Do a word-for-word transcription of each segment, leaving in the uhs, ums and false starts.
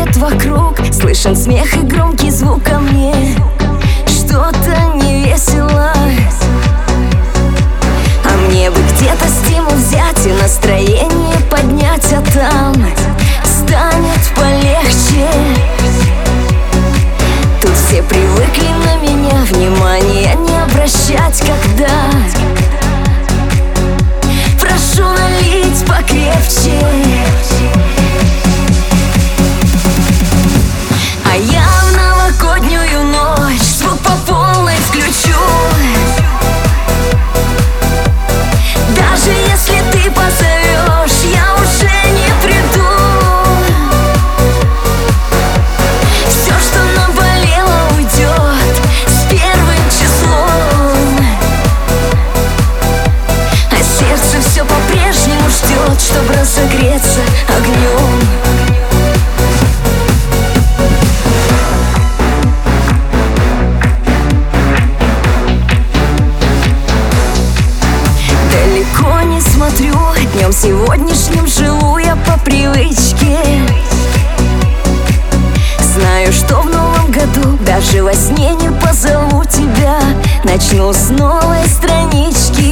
происходит вокруг. Слышен смех и громкий звук ко мне. Что-то не весело, а мне бы где-то стимул взять и настроение поднять, а там станет полегче. Тут все привыкли на меня внимания не обращать, когда прошу налить покрепче. А я в новогоднюю ночь звук по полной включу. Даже если ты позовешь, я уже не приду. Все, что наболело, уйдет с первым числом, а сердце все по-прежнему ждет, чтоб разогреться огнем. Далеко не смотрю, днем сегодняшним живу я по привычке. Знаю, что в новом году даже во сне не позову тебя. Начну с новой странички.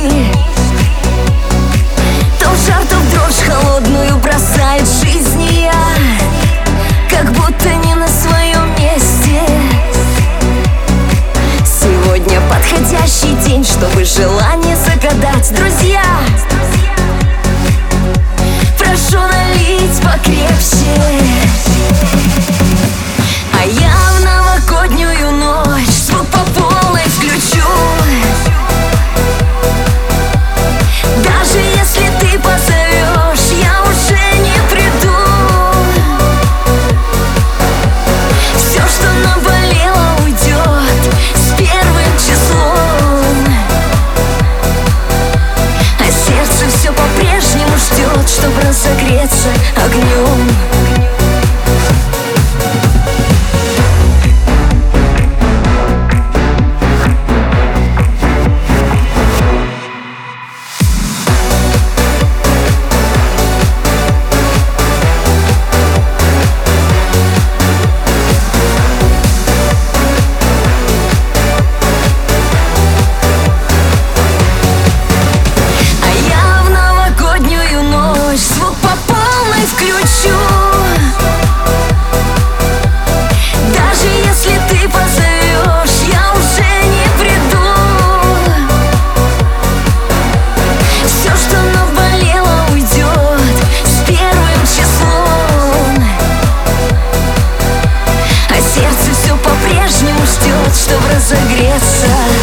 То в жар, то в дрожь холодную бросает жизнь, и я как будто не на своем месте. Сегодня подходящий день, чтобы желание загадать. Друзья, прошу налить покрепче. А я в новогоднюю ночь звук по полной включу. Даже если ты позовешь, я уже не приду. Все, что наболело, уйдет с первым числом, а сердце все по-прежнему ждет, чтоб разогреться огнем. Включу. Даже если ты позовешь, я уже не приду. Все, что наболело, уйдет с первым числом, а сердце все по-прежнему ждет, чтоб разогреться.